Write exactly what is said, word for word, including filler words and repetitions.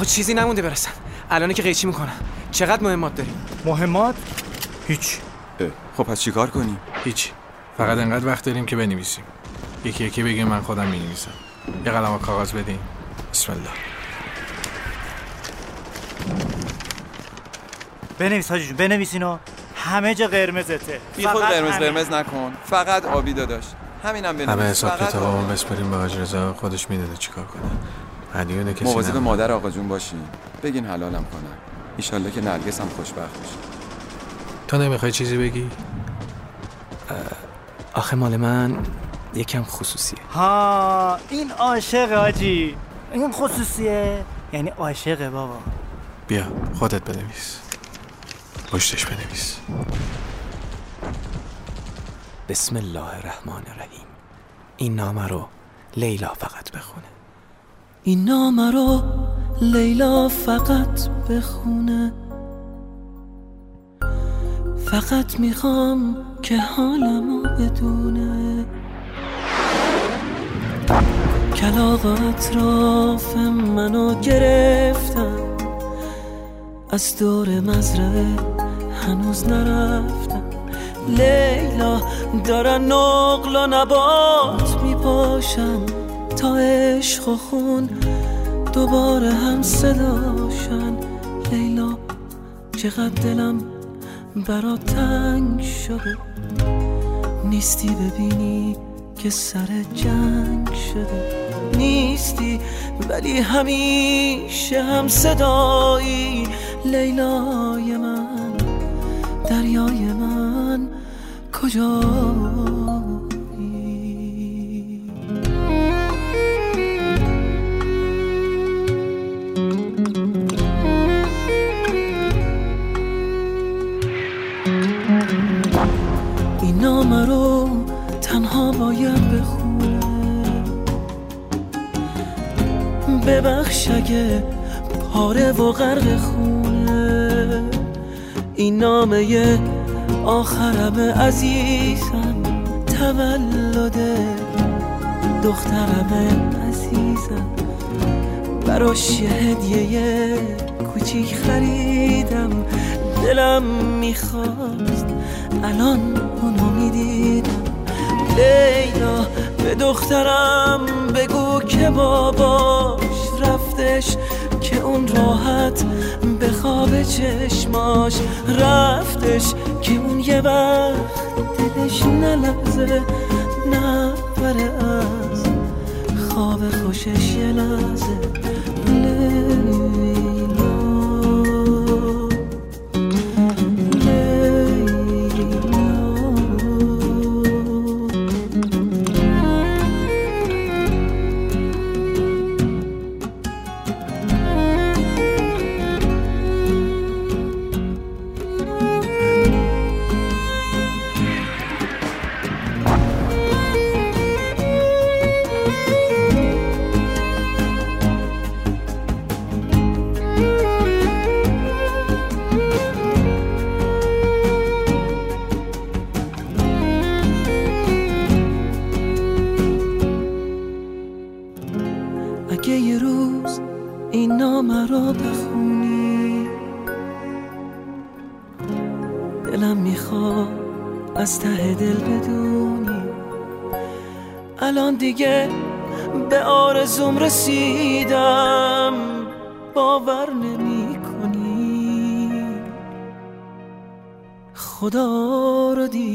چیزی نمونده برسن. الان که قیچی میکنن. چقدر مهمات داریم؟ مهمات؟ هیچ. خب پس چیکار کنیم؟ هیچ. فقط انقدر وقت داریم که بنویسیم. یکی یکی بگیم من خودم می‌نویسم. یه قلم و کاغذ بدین. بسم الله. بنویس حاجی جون، بنویس اینو. همه جا قرمزته. بی خود قرمز قرمز نکن. فقط آبی داداش. همینم بنویس. همه حساب کتابمون بسپریم به حاج رضا، خودش میدونه چیکار کنه. مدیون کسی مواظب مادر آقا جون باشین. بگین حلالم کنن. ان شاءالله که نرگس هم خوشبخت بشه. تو نمیخوای چیزی بگی؟ آخه مال من یکم خصوصیه. ها این عاشق حاجی. این خصوصیه یعنی عاشقه بابا. بیا خودت بنویس. پشتش بنویس. بسم الله الرحمن الرحیم. این نامه رو لیلا فقط بخونه. این نامه رو لیلا فقط بخونه. فقط میخوام که حالمو بدونه. کلاغ اطراف منو گرفتن، از دور مزرعه هنوز نرفتم. لیلا دارن نقل و نبات میپاشن، تا عشق و خون دوباره هم صداشن. لیلا چقدر دلم برات تنگ شده، نیستی ببینی که سر جنگ شده. نیستی ولی همیشه هم صدایی. لیلای من، دریای من، کجایی؟ این نامه رو تنها باید بخونه. ببخش اگه پاره و غرق خونه. این نامه آخرم عزیزم، تولد دخترم عزیزم. براش یه هدیه کوچیک خریدم، دلم میخواست الان اونو میدیدم. لیلا به دخترم بگو که باباش رفتش، که اون راحت به خواب چشماش رفتش، که اون یه وقت دلش نلرزه نبره از خواب خوشش یه لحظه. لیلا اگه یه روز این نامه رو بخونی، دلم میخواد از ته دل بدونی الان دیگه به آرزوم رسیدم. باور نمی کنی خدا رو دید